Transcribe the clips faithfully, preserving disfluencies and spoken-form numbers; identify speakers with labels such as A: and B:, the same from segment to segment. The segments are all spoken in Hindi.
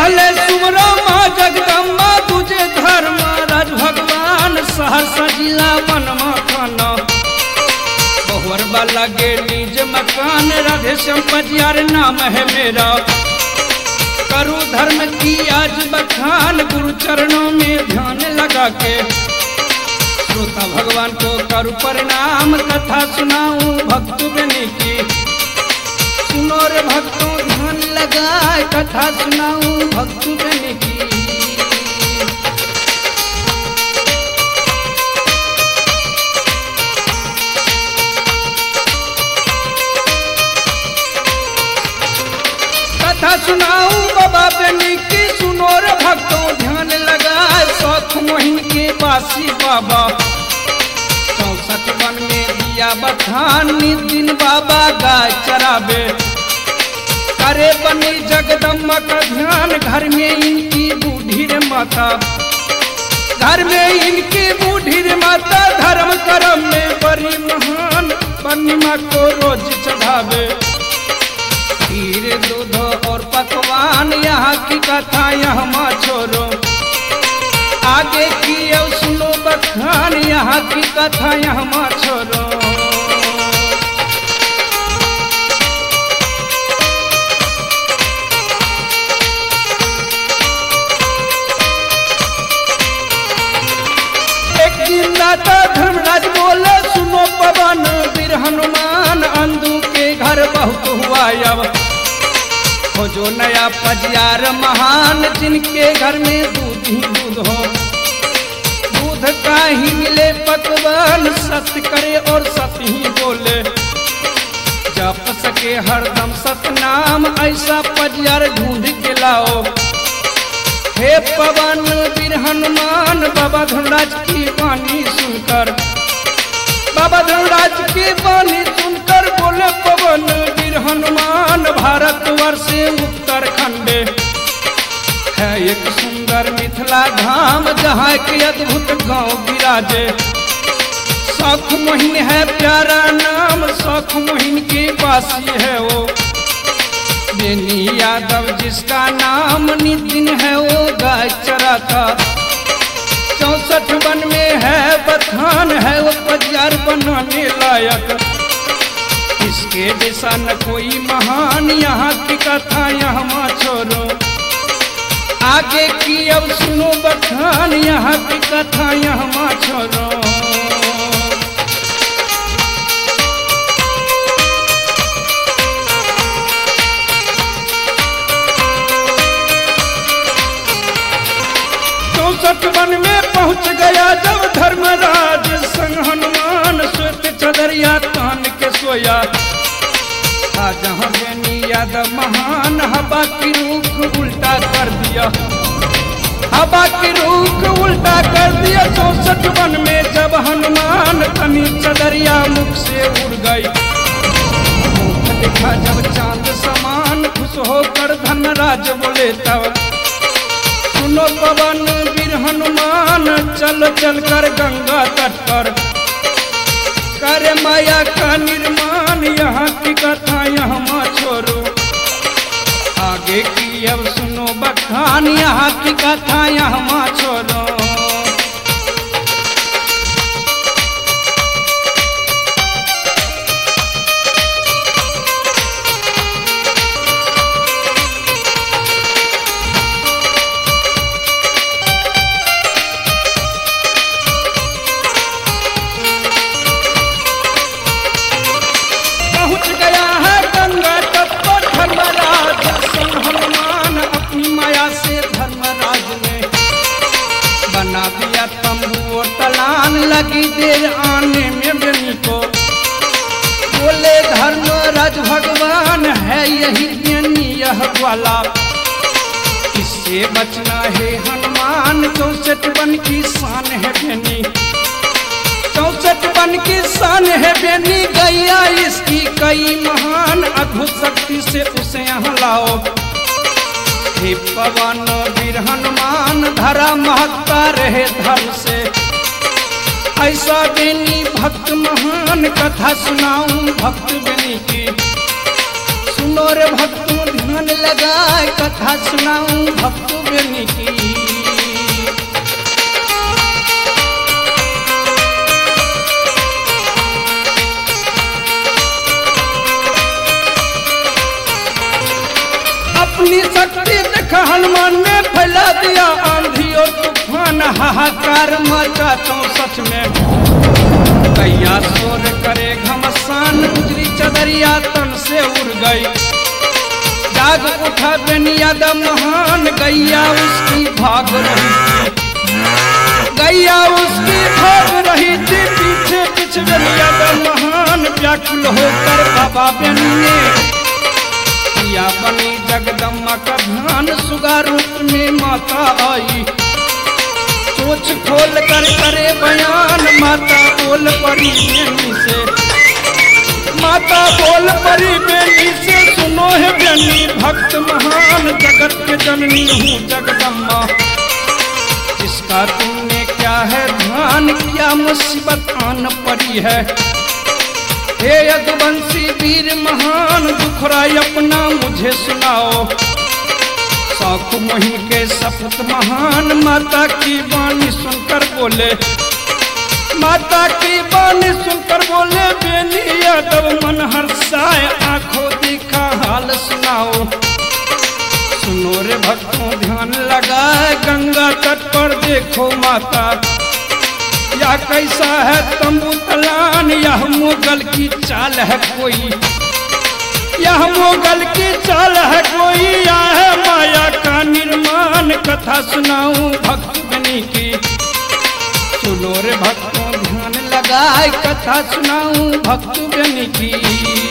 A: कहले सुमरो माँ जगदम्बा तुझे धर्म राज भगवान सहरसा जिला बनवा खाना बहुवर वाला गे निज मकान राधे श्याम पजियार नाम है मेरा करूँ धर्म की आज बखान गुरु चरणों में ध्यान लगा के श्रोता भगवान को करूँ प्रणाम कथा सुनाऊं भक्त बनी की सुनो रे भक्तों ध्यान लगाए कथा सुनाऊं भक्त बनी की कथा सुनाऊं बाबा बनी की सुनो रे भक्तों ध्यान लगाए सौख मोहिन के बासी बाबा चौसठ वन में दिया बखान दिन बाबा गाय चराबे करे बनी जगदम्बा का ध्यान घर में इनकी बूढ़ी रे माता घर में इनकी बूढ़ी रे माता धर्म कर्म में बड़ी महान पूर्णिमा को रोज चढ़ावे खीर दूध और पकवान यहाँ की कथा यहाँ माँ छोड़ो आगे की अब सुनो बखान यहाँ की कथा यहाँ माँ छोड़ो एक दिन दाता धर्मराज बोले सुनो पवन वीर हनुमान अंधु के घर बहुत हुआ अब हो जो नया पजियार महान जिनके घर में दूध ही दूध हो दूध का ही मिले पकवान सत्य करे और सत्य ही बोले जप सके हरदम सतनाम ऐसा पजियार ढूंढ के लाओ हे पवन वीर हनुमान बाबा धर्मराज की वाणी सुनकर बाबा धर्मराज की वाणी सुनकर बोले पवन वीर हनुमान भारतवर्ष उत्तराखंड है एक सुंदर मिथिला धाम जहाँ के अद्भुत गांव विराजे सौख मोहिन है प्यारा नाम सौख मोहिन के वासी है वो बेनी यादव जिसका नाम नितिन है वो गाय चराता चौसठ वन में है बखान है वो पजियार बनाने लायक इसके जैसा न कोई महान यहाँ की कथा यहाँ माँ छोड़ो आगे की अब सुनो बखान यहाँ की कथा यहाँ माँ छोड़ो चौसठ वन में पहुँच गया जब धर्मराज संग हनुमान श्वेत चदरिया तान के सोया था जहाँ बेनी यादव महान हवा की रुख उल्टा कर दिया हवा की रुख उल्टा कर दिया चौसठ वन में जब हनुमान तनी चदरिया मुख से उड़ गई मुख देखा जब चांद समान खुश होकर धर्मराज बोले तब सुनो पवन वीर हनुमान चल चल कर गंगा तट पर करे माया का निर्माण यहाँ की कथा यहाँ माँ छोड़ो आगे की अब सुनो बखान यहाँ की कथा यहाँ माँ छोड़ो दिया तंबू और तलान लगी देर आने में बेनी को बोले धर्मराज भगवान है यही बेनी यह वाला इससे बचना है हनुमान चौसठ वन की शान है बेनी चौसठ वन की शान है बेनी गैया इसकी कई महान अद्भुत शक्ति से उसे यहाँ लाओ हे पवन वीर हनुमान धरा महकता रहे धर्म से ऐसा बेनी भक्त महान कथा सुनाऊं भक्त बेनी की सुनो रे भक्तों ध्यान लगा लगाए कथा सुनाऊं भक्त बेनी की। अपनी शक्ति देखा हनुमान ने फैला दिया आंधी और तूफान, हाहाकार मचाता हूँ सच में। गैया शोर करे घमसान, गुजरी चदरिया तन से उड़ गई। जाग उठा बेनी यादव महान, गैया उसकी भाग रही थी, गैया उसकी भाग रही थी पीछे पीछे। बेनी यादव महान व्याकुल होकर बाबा बेनी ने या बनी जगदम्बा का ध्यान, सुगा रूप में माता आई। सोच खोल कर करे बयान, माता बोल परी बेनी से, माता बोल परी बेनी से। सुनो है बेनी भक्त महान, जगत के जननी हूँ जगदम्बा, जिसका तुमने क्या है ध्यान किया, मुसीबत आन पड़ी है। हे यदुवंशी वीर महान, दुखराई अपना मुझे सुनाओ। शौक मुहिम के शपथ महान, माता की वाणी सुनकर बोले, माता की वाणी सुनकर बोले। बेनी यादव मन हर्षाए, आंखों देखा हाल सुनाओ। सुनो रे भक्तों ध्यान लगाए, गंगा तट पर देखो माता, या कैसा है तंबू तलान, यह मोगल की चाल है कोई, यह मोगल की चाल है कोई, या है माया का निर्माण। कथा सुनाऊं भक्त बेनी की, सुनो रे भक्तों ध्यान लगाए, कथा सुनाऊं भक्त बेनी की।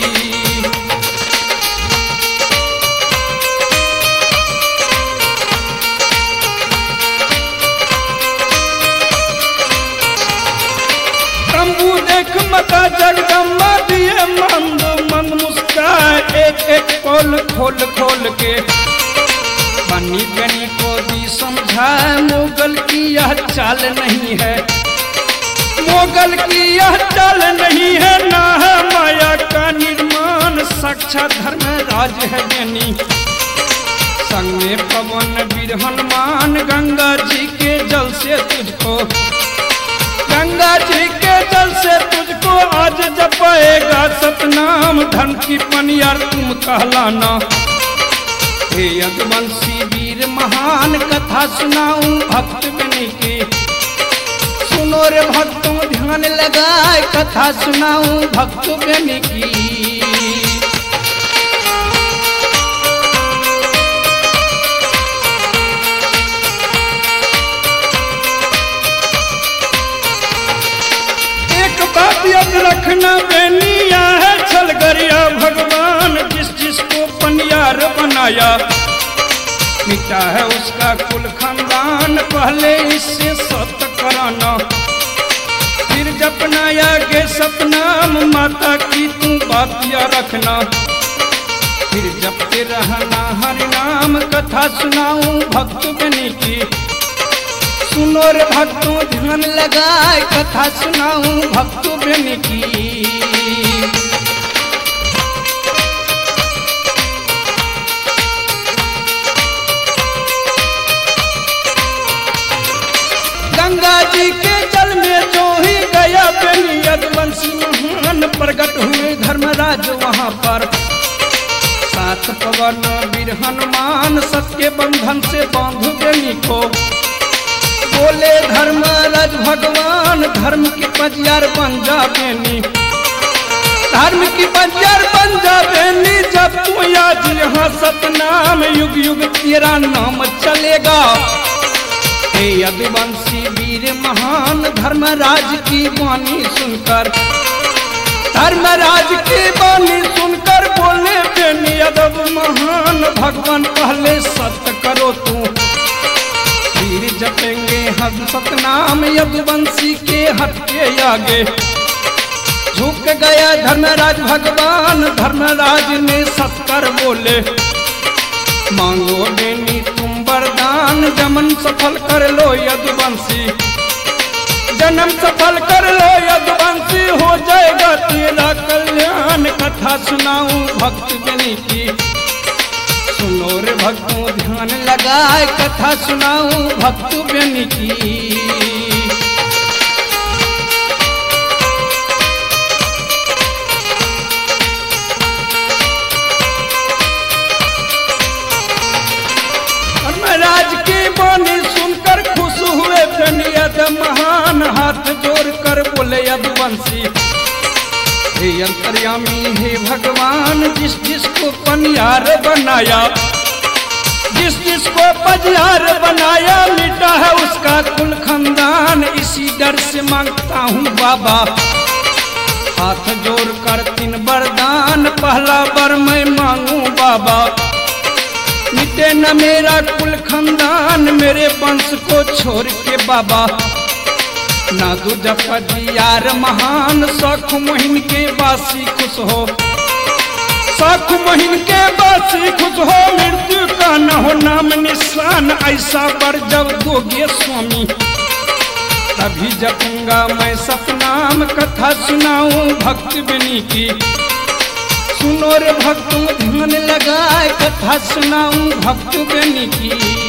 A: तंबू देख माता जगदम्बा दिए मंद मंद मुस्काए, एक एक पोल खोल खोल के बनी बेनी को दी समझाए। मोगल की यह चाल नहीं है, मोगल की यह चाल नहीं है, ना है माया का निर्माण, साक्षात धर्म राज है बेनी। संग में पवन वीर हनुमान, गंगा जी के जल से तुझको, गंगा जी के जल से तुझको आज जपेगा सतनाम। धर्म की पनियार तुम कहलाना, हे यदुवंशी वीर महान, कथा सुनाऊं भक्त बेनी की। सुनो रे भक्तों ध्यान लगाए, कथा सुनाऊं भक्त बेनी की। याद रखना बेनिया है छलगरिया भगवान, जिस जिसको पनियार बनाया मिटा है उसका कुल खानदान। पहले इससे सत्य कराना, फिर जपना आगे सतनाम। माता की तू बात या रखना, फिर जपते रहना हरि नाम। कथा सुनाऊं भक्त बेनी की, सुनो रे भक्तों ध्यान लगाए, कथा सुनाऊं भक्त बेनी की। गंगा जी के जल में जो ही गया बेनी यदुवंशी महान, प्रकट हुए धर्मराज वहाँ पर। सात पवन वीर हनुमान, सत्य बंधन से बांध बेनी को। बोले धर्मराज भगवान, धर्म की पजियार बन जा बेनी, धर्म की पजियार बन जा बेनी। जब तू आज यहाँ सतनाम, युग युग तेरा नाम चलेगा। हे यदुवंशी वीर महान, धर्मराज की वाणी सुनकर, धर्मराज की वाणी सुनकर बोले बेनी यादव महान। भगवान पहले सत्य करो तू, फिर जपेंगे हम सतनाम। यदुवंशी के हट के आगे झुक गया धर्मराज भगवान। धर्मराज ने सत्कर बोले, मांगो बेनी तुम वरदान, जन्म सफल कर लो यदुवंशी, जन्म सफल कर लो यदुवंशी, हो जाएगा तेरा कल्याण। कथा सुनाऊं भक्त बेनी की, सुनो रे भक्तों ध्यान लगाए कथा सुनाऊं भक्त बेनी की। राज की बानी सुनकर खुश हुए बेनियत महान, हाथ जोड़ कर बोले यदुवंशी हे अंतर्यामी हे भगवान, जिस जिसको पनियार बनाया, जिस जिसको पजियार बनाया, मिटा है उसका कुल खानदान, इसी डर से मांगता हूँ बाबा हाथ जोड़ कर तीन वरदान, पहला वर मैं मांगू बाबा मिटे न मेरा कुल खानदान, मेरे वंश को छोड़ के बाबा ना दूजा पजियार महान, सख मोहिन के वासी खुश हो, सख मोहिन के वासी खुश हो, मृत्यु का न हो नाम निशान, ऐसा वर जब दोगे स्वामी तभी जपूंगा मैं सतनाम, कथा सुनाऊं भक्त बेनी की। सुनो रे भक्तों ध्यान लगाए कथा सुनाऊं भक्त बेनी की।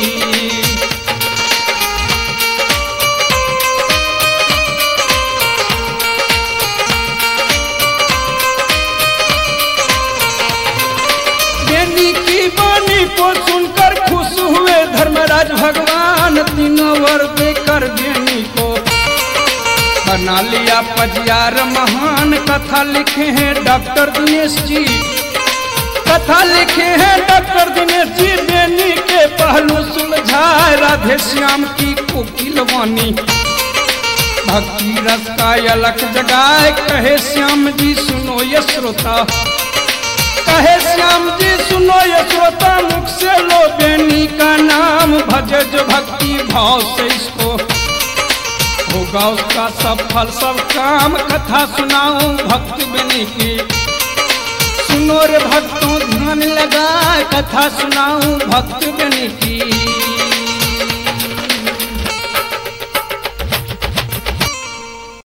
A: बेनी की वाणी को सुनकर खुश हुए धर्मराज भगवान, तीनों वर देकर बेनी को बना लिया पजियार महान, कथा लिखे हैं डॉक्टर दिनेश जी, कथा लिखे हैं डॉक्टर दिनेश जी, बेनी के पहलू सुलझाए राधे श्याम की कोकिल वाणी, भक्ति रस का अलख जगाए, कहे श्याम जी सुनो ये श्रोता, कहे श्याम जी सुनो ये श्रोता, मुख से लो बेनी का नाम, भजे जो भक्ति भाव से इसको होगा उसका सब फल सब काम, कथा सुनाऊं भक्त बेनी की। सुनो रे भक्तों ध्यान लगाए कथा सुनाऊं भक्त